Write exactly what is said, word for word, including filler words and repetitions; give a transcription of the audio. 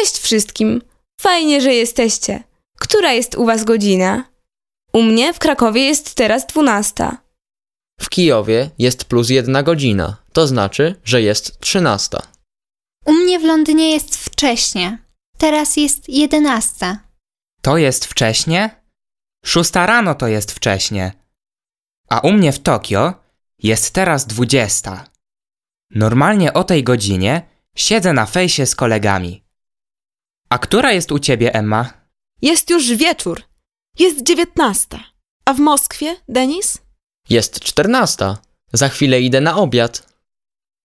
Cześć wszystkim. Fajnie, że jesteście. Która jest u was godzina? U mnie w Krakowie jest teraz dwunasta. W Kijowie jest plus jedna godzina, to znaczy, że jest trzynasta. U mnie w Londynie jest wcześnie. Teraz jest jedenasta. To jest wcześnie? Szósta rano to jest wcześnie. A u mnie w Tokio jest teraz dwudziesta. Normalnie o tej godzinie siedzę na fejsie z kolegami. A która jest u ciebie, Emma? Jest już wieczór. Jest dziewiętnasta. A w Moskwie, Denis? Jest czternasta. Za chwilę idę na obiad.